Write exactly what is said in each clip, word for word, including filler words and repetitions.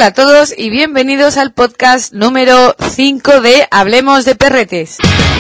Hola a todos y bienvenidos al podcast número cinco de Hablemos de Perretes.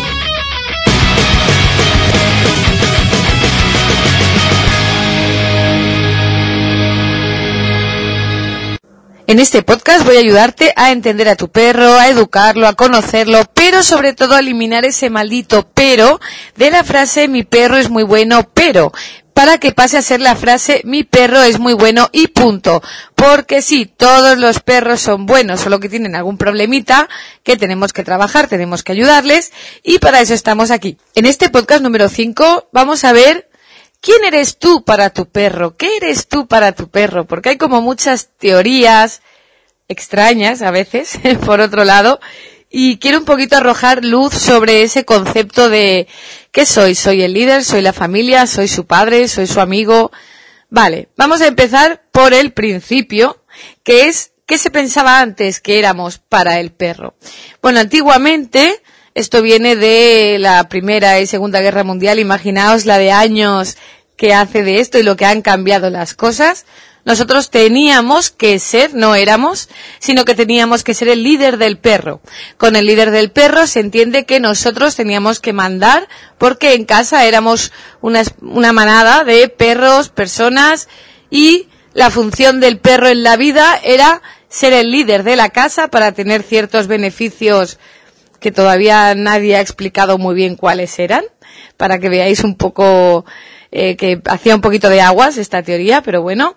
En este podcast voy a ayudarte a entender a tu perro, a educarlo, a conocerlo, pero sobre todo a eliminar ese maldito pero de la frase mi perro es muy bueno, pero, para que pase a ser la frase mi perro es muy bueno y punto. Porque sí, todos los perros son buenos, solo que tienen algún problemita que tenemos que trabajar, tenemos que ayudarles y para eso estamos aquí. En este podcast número cinco vamos a ver ¿quién eres tú para tu perro? ¿Qué eres tú para tu perro? Porque hay como muchas teorías extrañas a veces, por otro lado, y quiero un poquito arrojar luz sobre ese concepto de ¿qué soy? ¿Soy el líder? ¿Soy la familia? ¿Soy su padre? ¿Soy su amigo? Vale, vamos a empezar por el principio, que es ¿qué se pensaba antes que éramos para el perro? Bueno, antiguamente, esto viene de la Primera y Segunda Guerra Mundial, imaginaos la de años que hace de esto y lo que han cambiado las cosas. Nosotros teníamos que ser, no éramos, sino que teníamos que ser el líder del perro. Con el líder del perro se entiende que nosotros teníamos que mandar, porque en casa éramos una, una manada de perros, personas, y la función del perro en la vida era ser el líder de la casa para tener ciertos beneficios que todavía nadie ha explicado muy bien cuáles eran, para que veáis un poco eh, que hacía un poquito de aguas esta teoría, pero bueno.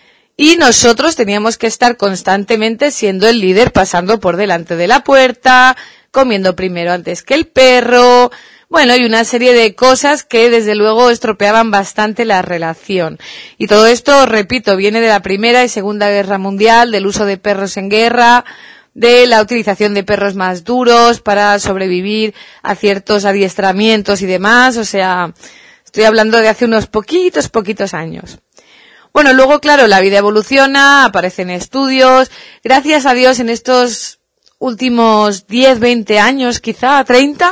Y nosotros teníamos que estar constantemente siendo el líder, pasando por delante de la puerta, comiendo primero antes que el perro, bueno, y una serie de cosas que desde luego estropeaban bastante la relación. Y todo esto, repito, viene de la Primera y Segunda Guerra Mundial, del uso de perros en guerra, de la utilización de perros más duros para sobrevivir a ciertos adiestramientos y demás, o sea, estoy hablando de hace unos poquitos, poquitos años. Bueno, luego, claro, la vida evoluciona, aparecen estudios, gracias a Dios en estos últimos diez, veinte años, quizá treinta,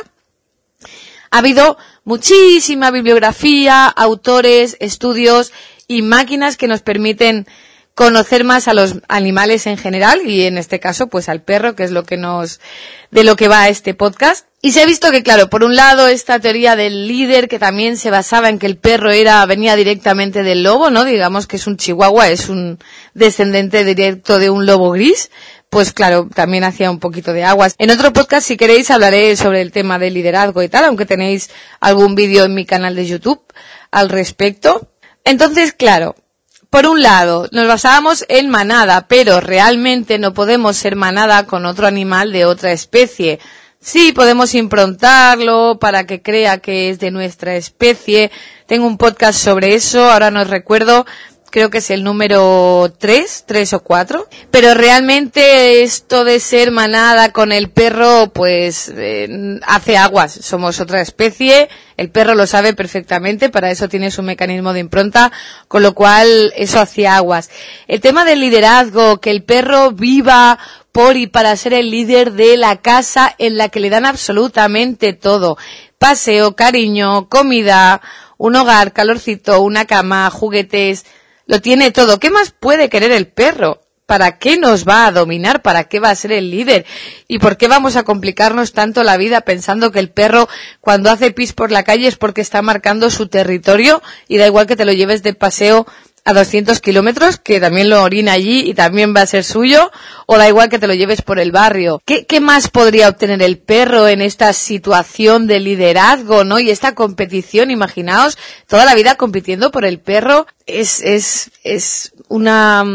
ha habido muchísima bibliografía, autores, estudios y máquinas que nos permiten conocer más a los animales en general y en este caso pues al perro, que es lo que nos, de lo que va este podcast. Y se ha visto que claro, por un lado esta teoría del líder que también se basaba en que el perro era, venía directamente del lobo, ¿no? Digamos que es un chihuahua, es un descendente directo de un lobo gris. Pues claro, también hacía un poquito de aguas. En otro podcast, si queréis, hablaré sobre el tema del liderazgo y tal, aunque tenéis algún vídeo en mi canal de YouTube al respecto. Entonces, claro, por un lado, nos basábamos en manada, pero realmente no podemos ser manada con otro animal de otra especie. Sí, podemos improntarlo para que crea que es de nuestra especie. Tengo un podcast sobre eso, ahora no recuerdo, creo que es el número tres, tres o cuatro. Pero realmente esto de ser manada con el perro, pues eh, hace aguas. Somos otra especie, el perro lo sabe perfectamente, para eso tiene su mecanismo de impronta, con lo cual eso hacía aguas. El tema del liderazgo, que el perro viva por y para ser el líder de la casa en la que le dan absolutamente todo. Paseo, cariño, comida, un hogar, calorcito, una cama, juguetes, lo tiene todo. ¿Qué más puede querer el perro? ¿Para qué nos va a dominar? ¿Para qué va a ser el líder? ¿Y por qué vamos a complicarnos tanto la vida pensando que el perro cuando hace pis por la calle es porque está marcando su territorio y da igual que te lo lleves de paseo a doscientos kilómetros, que también lo orina allí y también va a ser suyo, o da igual que te lo lleves por el barrio? ¿Qué, qué más podría obtener el perro en esta situación de liderazgo, no? Y esta competición, imaginaos, toda la vida compitiendo por el perro, es, es, es una,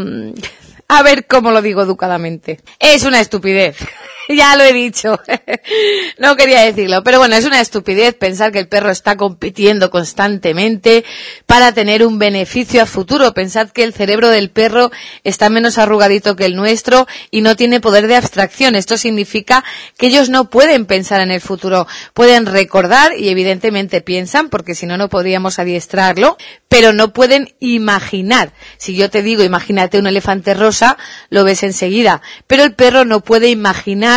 a ver cómo lo digo educadamente, es una estupidez. Ya lo he dicho, no quería decirlo, pero bueno, es una estupidez pensar que el perro está compitiendo constantemente para tener un beneficio a futuro. Pensad que el cerebro del perro está menos arrugadito que el nuestro y no tiene poder de abstracción. Esto significa que ellos no pueden pensar en el futuro, pueden recordar y evidentemente piensan, porque si no, no podríamos adiestrarlo, pero no pueden imaginar. Si yo te digo, imagínate un elefante rosa, lo ves enseguida, pero el perro no puede imaginar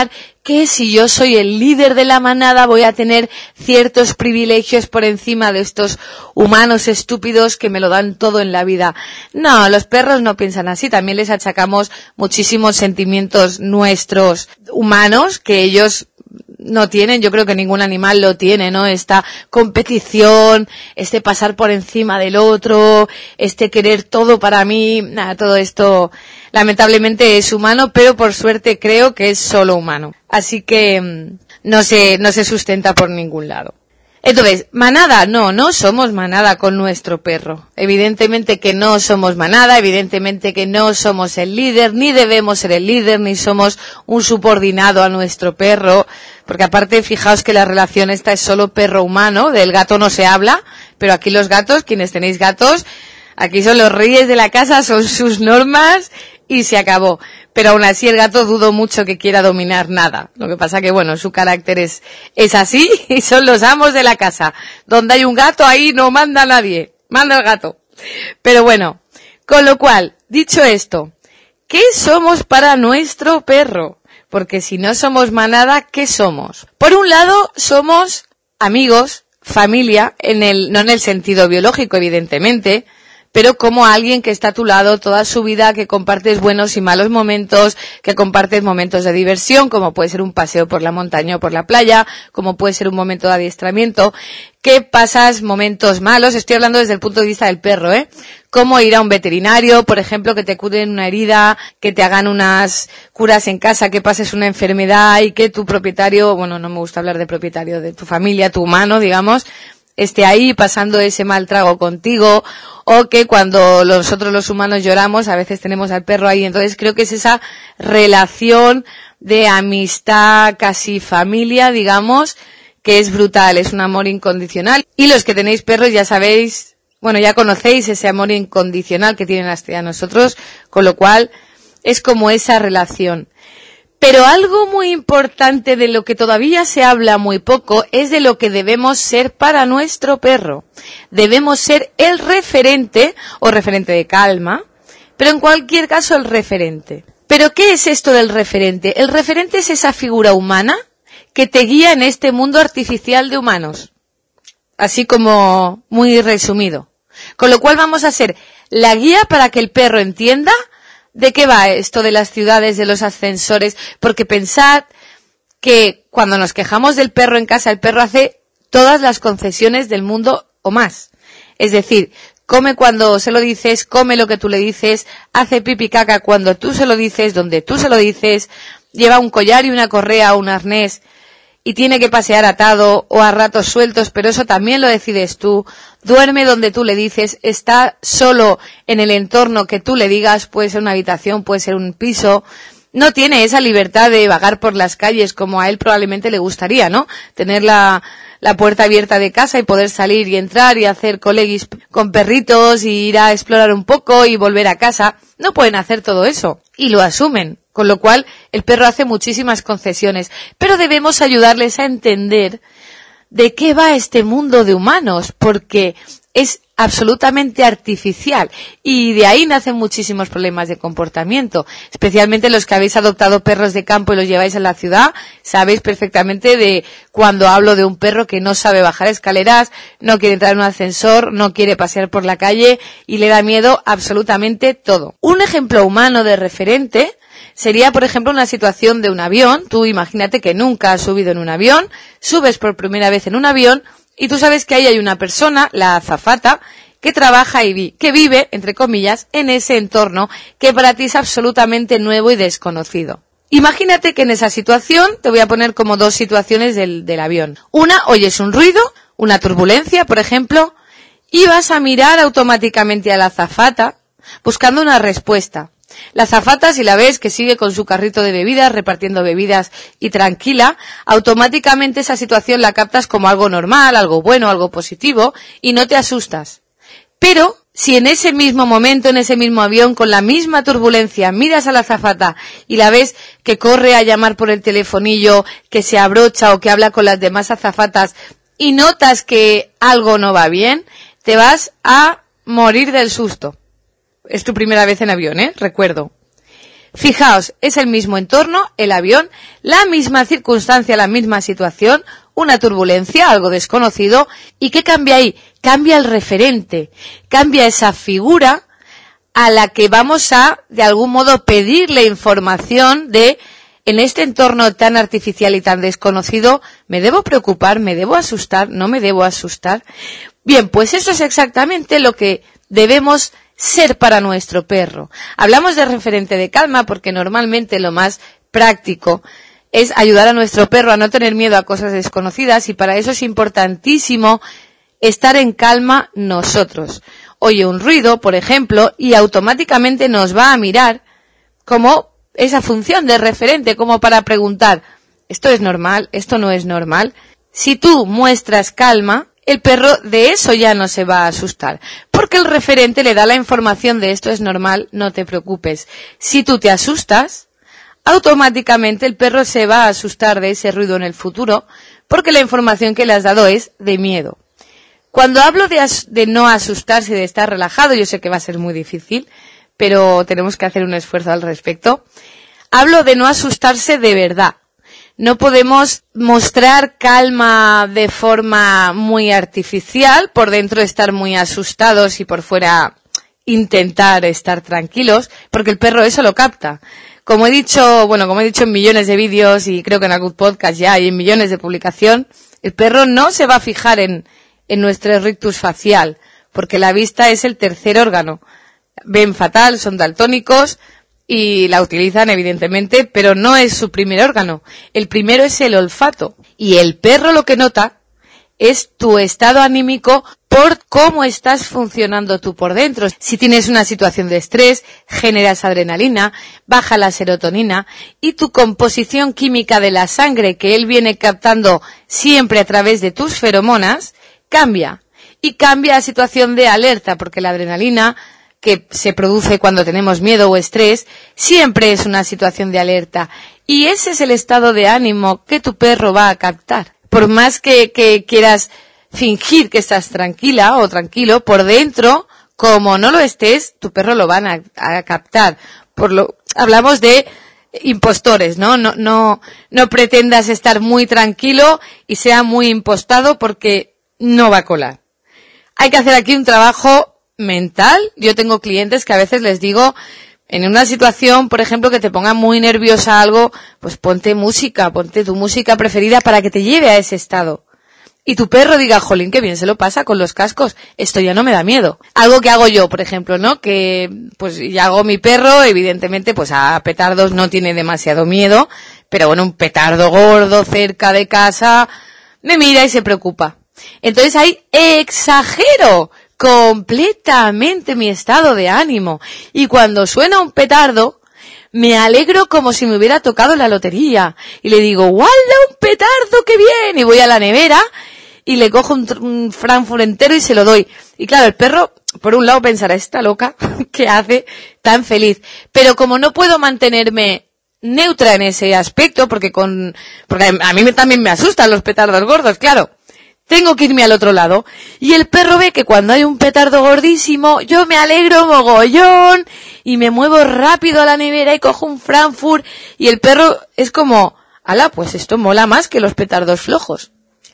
que si yo soy el líder de la manada voy a tener ciertos privilegios por encima de estos humanos estúpidos que me lo dan todo en la vida. No, los perros no piensan así, también les achacamos muchísimos sentimientos nuestros humanos que ellos no tienen, yo creo que ningún animal lo tiene, ¿no? Esta competición, este pasar por encima del otro, este querer todo para mí, nada, todo esto lamentablemente es humano, pero por suerte creo que es solo humano. Así que no se, no se sustenta por ningún lado. Entonces, manada, no, no somos manada con nuestro perro. Evidentemente que no somos manada, evidentemente que no somos el líder, ni debemos ser el líder, ni somos un subordinado a nuestro perro, porque aparte, fijaos que la relación esta es solo perro-humano, del gato no se habla, pero aquí los gatos, quienes tenéis gatos, aquí son los reyes de la casa, son sus normas, y se acabó. Pero aún así el gato dudo mucho que quiera dominar nada. Lo que pasa que, bueno, su carácter es, es así y son los amos de la casa. Donde hay un gato, ahí no manda nadie. Manda el gato. Pero bueno, con lo cual, dicho esto, ¿qué somos para nuestro perro? Porque si no somos manada, ¿qué somos? Por un lado, somos amigos, familia, en el, no en el sentido biológico, evidentemente, pero como alguien que está a tu lado toda su vida, que compartes buenos y malos momentos, que compartes momentos de diversión, como puede ser un paseo por la montaña o por la playa, como puede ser un momento de adiestramiento, que pasas momentos malos, estoy hablando desde el punto de vista del perro, ¿eh? Como ir a un veterinario, por ejemplo, que te curen una herida, que te hagan unas curas en casa, que pases una enfermedad y que tu propietario, bueno, no me gusta hablar de propietario, de tu familia, tu humano, digamos, esté ahí pasando ese mal trago contigo, o que cuando nosotros los humanos lloramos, a veces tenemos al perro ahí. Entonces creo que es esa relación de amistad, casi familia, digamos, que es brutal, es un amor incondicional. Y los que tenéis perros ya sabéis, bueno, ya conocéis ese amor incondicional que tienen hacia nosotros, con lo cual es como esa relación. Pero algo muy importante de lo que todavía se habla muy poco es de lo que debemos ser para nuestro perro. Debemos ser el referente o referente de calma, pero en cualquier caso el referente. ¿Pero qué es esto del referente? El referente es esa figura humana que te guía en este mundo artificial de humanos. Así como muy resumido. Con lo cual vamos a ser la guía para que el perro entienda ¿de qué va esto de las ciudades, de los ascensores? Porque pensad que cuando nos quejamos del perro en casa, el perro hace todas las concesiones del mundo o más. Es decir, come cuando se lo dices, come lo que tú le dices, hace pipi caca cuando tú se lo dices, donde tú se lo dices, lleva un collar y una correa o un arnés y tiene que pasear atado o a ratos sueltos, pero eso también lo decides tú. Duerme donde tú le dices, está solo en el entorno que tú le digas, puede ser una habitación, puede ser un piso. No tiene esa libertad de vagar por las calles como a él probablemente le gustaría, ¿no? Tener la, la puerta abierta de casa y poder salir y entrar y hacer coleguis con perritos y ir a explorar un poco y volver a casa. No pueden hacer todo eso y lo asumen. Con lo cual, el perro hace muchísimas concesiones, pero debemos ayudarles a entender de qué va este mundo de humanos, porque es absolutamente artificial y de ahí nacen muchísimos problemas de comportamiento, especialmente los que habéis adoptado perros de campo y los lleváis a la ciudad, sabéis perfectamente de cuando hablo de un perro que no sabe bajar escaleras, no quiere entrar en un ascensor, no quiere pasear por la calle y le da miedo absolutamente todo. Un ejemplo humano de referente sería, por ejemplo, una situación de un avión. Tú imagínate que nunca has subido en un avión, subes por primera vez en un avión y tú sabes que ahí hay una persona, la azafata, que trabaja y vi, que vive, entre comillas, en ese entorno que para ti es absolutamente nuevo y desconocido. Imagínate que en esa situación, te voy a poner como dos situaciones del, del avión. Una, oyes un ruido, una turbulencia, por ejemplo, y vas a mirar automáticamente a la azafata buscando una respuesta. La azafata, si la ves que sigue con su carrito de bebidas, repartiendo bebidas y tranquila, automáticamente esa situación la captas como algo normal, algo bueno, algo positivo, y no te asustas. Pero, si en ese mismo momento, en ese mismo avión, con la misma turbulencia, miras a la azafata y la ves que corre a llamar por el telefonillo, que se abrocha o que habla con las demás azafatas, y notas que algo no va bien, te vas a morir del susto. Es tu primera vez en avión, ¿eh? Recuerdo. Fijaos, es el mismo entorno, el avión, la misma circunstancia, la misma situación, una turbulencia, algo desconocido, ¿y qué cambia ahí? Cambia el referente, cambia esa figura a la que vamos a, de algún modo, pedirle información de, en este entorno tan artificial y tan desconocido, ¿me debo preocupar? ¿Me debo asustar? ¿No me debo asustar? Bien, pues eso es exactamente lo que debemos ser para nuestro perro. Hablamos de referente de calma porque normalmente lo más práctico es ayudar a nuestro perro a no tener miedo a cosas desconocidas, y para eso es importantísimo estar en calma nosotros. Oye un ruido, por ejemplo, y automáticamente nos va a mirar como esa función de referente, como para preguntar, ¿esto es normal? ¿Esto no es normal? Si tú muestras calma, el perro de eso ya no se va a asustar, porque el referente le da la información de esto es normal, no te preocupes. Si tú te asustas, automáticamente el perro se va a asustar de ese ruido en el futuro, porque la información que le has dado es de miedo. Cuando hablo de, as- de no asustarse, de estar relajado, yo sé que va a ser muy difícil, pero tenemos que hacer un esfuerzo al respecto. Hablo de no asustarse de verdad. No podemos mostrar calma de forma muy artificial, por dentro estar muy asustados y por fuera intentar estar tranquilos, porque el perro eso lo capta. Como he dicho, bueno, como he dicho en millones de vídeos y creo que en algún podcast ya y en millones de publicación, el perro no se va a fijar en, en nuestro rictus facial, porque la vista es el tercer órgano. Ven fatal, son daltónicos y la utilizan evidentemente, pero no es su primer órgano. El primero es el olfato, y el perro lo que nota es tu estado anímico por cómo estás funcionando tú por dentro. Si tienes una situación de estrés, generas adrenalina, baja la serotonina y tu composición química de la sangre que él viene captando siempre a través de tus feromonas cambia. Y cambia la situación de alerta, porque la adrenalina que se produce cuando tenemos miedo o estrés siempre es una situación de alerta. Y ese es el estado de ánimo que tu perro va a captar. Por más que, que quieras fingir que estás tranquila o tranquilo, por dentro, como no lo estés, tu perro lo van a, a captar. Por lo, hablamos de impostores, ¿no? No, no, no pretendas estar muy tranquilo y sea muy impostado, porque no va a colar. Hay que hacer aquí un trabajo mental. Yo tengo clientes que a veces les digo, en una situación, por ejemplo, que te ponga muy nerviosa algo, pues ponte música, ponte tu música preferida para que te lleve a ese estado. Y tu perro diga, jolín, qué bien se lo pasa con los cascos, esto ya no me da miedo. Algo que hago yo, por ejemplo, ¿no? Que, pues, ya hago mi perro, evidentemente, pues a petardos no tiene demasiado miedo, pero bueno, un petardo gordo cerca de casa, me mira y se preocupa. Entonces ahí exagero completamente mi estado de ánimo, y cuando suena un petardo me alegro como si me hubiera tocado la lotería y le digo, ¡guau, un petardo, qué bien! Y voy a la nevera y le cojo un, un Frankfurt entero y se lo doy. Y claro, el perro, por un lado, pensará, esta loca, ¿qué hace tan feliz? Pero como no puedo mantenerme neutra en ese aspecto, porque con porque a mí me, también me asustan los petardos gordos, claro, tengo que irme al otro lado. Y el perro ve que cuando hay un petardo gordísimo, yo me alegro mogollón y me muevo rápido a la nevera y cojo un Frankfurt, y el perro es como, ala, pues esto mola más que los petardos flojos.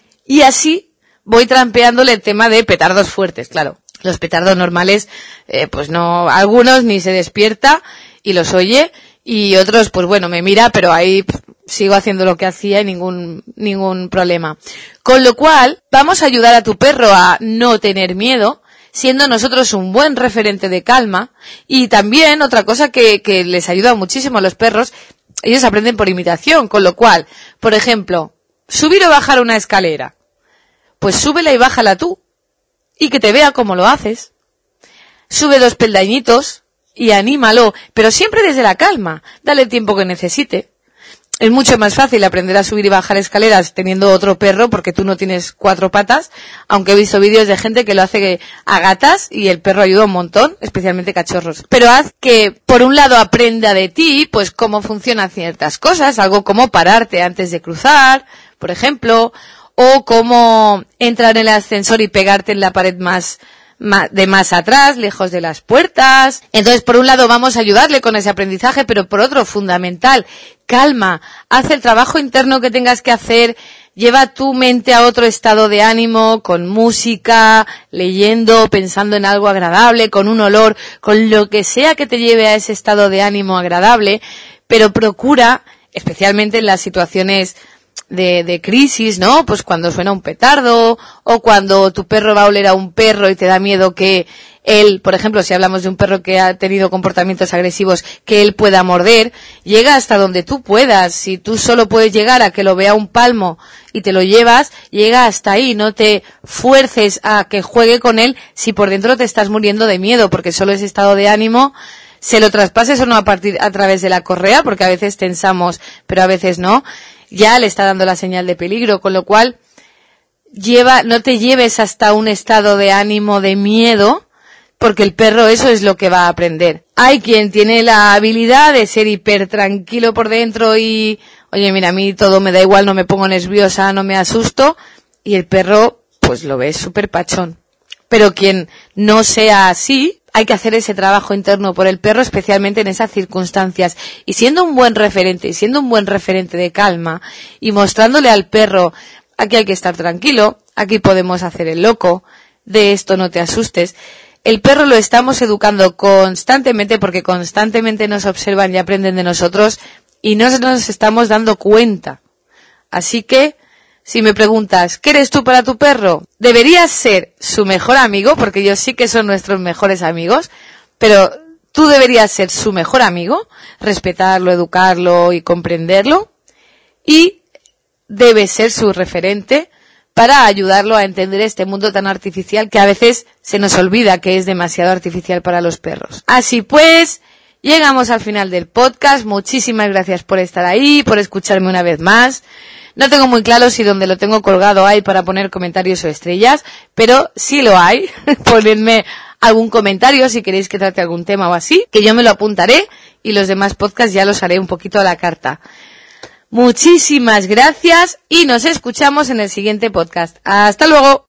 Y así voy trampeándole el tema de petardos fuertes, claro. Los petardos normales, eh, pues no, algunos ni se despierta y los oye, y otros, pues bueno, me mira, pero ahí pff, sigo haciendo lo que hacía y ningún, ningún problema. Con lo cual, vamos a ayudar a tu perro a no tener miedo, siendo nosotros un buen referente de calma. Y también otra cosa que, que les ayuda muchísimo a los perros, ellos aprenden por imitación, con lo cual, por ejemplo, subir o bajar una escalera, pues súbela y bájala tú, y que te vea cómo lo haces. Sube dos peldañitos y anímalo, pero siempre desde la calma, dale el tiempo que necesite. Es mucho más fácil aprender a subir y bajar escaleras teniendo otro perro, porque tú no tienes cuatro patas, aunque he visto vídeos de gente que lo hace a gatas y el perro ayuda un montón, especialmente cachorros. Pero haz que, por un lado, aprenda de ti, pues cómo funcionan ciertas cosas, algo como pararte antes de cruzar, por ejemplo, o cómo entrar en el ascensor y pegarte en la pared más, de más atrás, lejos de las puertas. Entonces, por un lado vamos a ayudarle con ese aprendizaje, pero por otro, fundamental, calma, haz el trabajo interno que tengas que hacer, lleva tu mente a otro estado de ánimo, con música, leyendo, pensando en algo agradable, con un olor, con lo que sea que te lleve a ese estado de ánimo agradable, pero procura, especialmente en las situaciones de, de crisis, ¿no? Pues cuando suena un petardo, o cuando tu perro va a oler a un perro y te da miedo que él, por ejemplo, si hablamos de un perro que ha tenido comportamientos agresivos, que él pueda morder, llega hasta donde tú puedas. Si tú solo puedes llegar a que lo vea un palmo y te lo llevas, llega hasta ahí. No te fuerces a que juegue con él si por dentro te estás muriendo de miedo, porque solo ese estado de ánimo, se lo traspases o no a partir, a través de la correa, porque a veces tensamos, pero a veces no, ya le está dando la señal de peligro, con lo cual, lleva, no te lleves hasta un estado de ánimo de miedo, porque el perro eso es lo que va a aprender. Hay quien tiene la habilidad de ser hiper tranquilo por dentro y, oye, mira, a mí todo me da igual, no me pongo nerviosa, no me asusto, y el perro, pues lo ves súper pachón. Pero quien no sea así, hay que hacer ese trabajo interno por el perro, especialmente en esas circunstancias. Y siendo un buen referente, y siendo un buen referente de calma, y mostrándole al perro, aquí hay que estar tranquilo, aquí podemos hacer el loco, de esto no te asustes. El perro lo estamos educando constantemente porque constantemente nos observan y aprenden de nosotros y no nos estamos dando cuenta. Así que, si me preguntas, ¿qué eres tú para tu perro? Deberías ser su mejor amigo, porque ellos sí que son nuestros mejores amigos, pero tú deberías ser su mejor amigo, respetarlo, educarlo y comprenderlo, y debes ser su referente para ayudarlo a entender este mundo tan artificial que a veces se nos olvida que es demasiado artificial para los perros. Así pues, llegamos al final del podcast. Muchísimas gracias por estar ahí, por escucharme una vez más. No tengo muy claro si donde lo tengo colgado hay para poner comentarios o estrellas, pero sí lo hay. Ponedme algún comentario si queréis que trate algún tema o así, que yo me lo apuntaré y los demás podcasts ya los haré un poquito a la carta. Muchísimas gracias y nos escuchamos en el siguiente podcast. ¡Hasta luego!